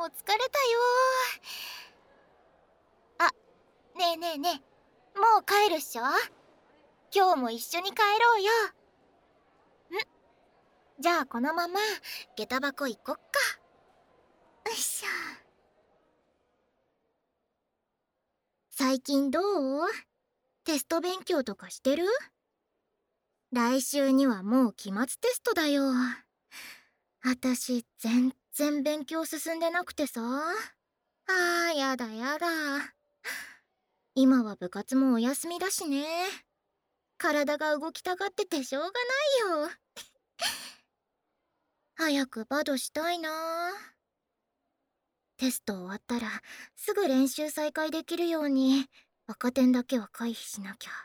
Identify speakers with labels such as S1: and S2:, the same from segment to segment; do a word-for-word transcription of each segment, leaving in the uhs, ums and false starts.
S1: 疲れたよ。あ、ねえねえねえ、もう帰るっしょ。今日も一緒に帰ろうよ。んじゃあこのまま下駄箱行こっか。よいしょ。最近どう？テスト勉強とかしてる？来週にはもう期末テストだよ。あたし全然勉強進んでなくてさ。あーやだやだ。今は部活もお休みだしね。体が動きたがっててしょうがないよ。早くバドしたいな。テスト終わったらすぐ練習再開できるように赤点だけは回避しなきゃ。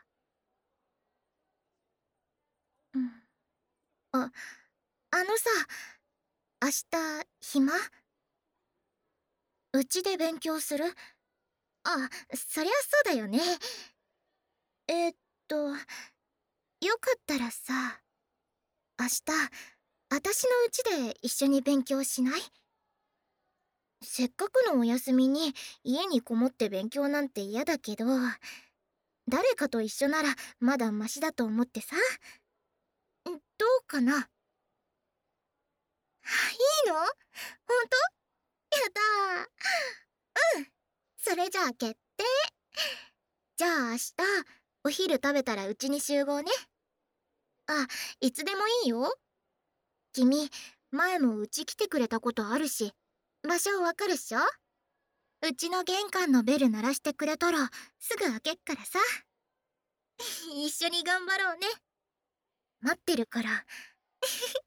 S1: うん。あ、あのさ、明日暇？うちで勉強する？あ、そりゃそうだよね。えーっと、よかったらさ、明日、あたしのうちで一緒に勉強しない？せっかくのお休みに家にこもって勉強なんて嫌だけど、誰かと一緒ならまだマシだと思ってさ。どうかな？いいの？ほんと？やだー。うん、それじゃあ決定。じゃあ明日お昼食べたらうちに集合ね。あ、いつでもいいよ。君前もうち来てくれたことあるし場所わかるっしょ？うちの玄関のベル鳴らしてくれたらすぐ開けっからさ。一緒に頑張ろうね。待ってるから。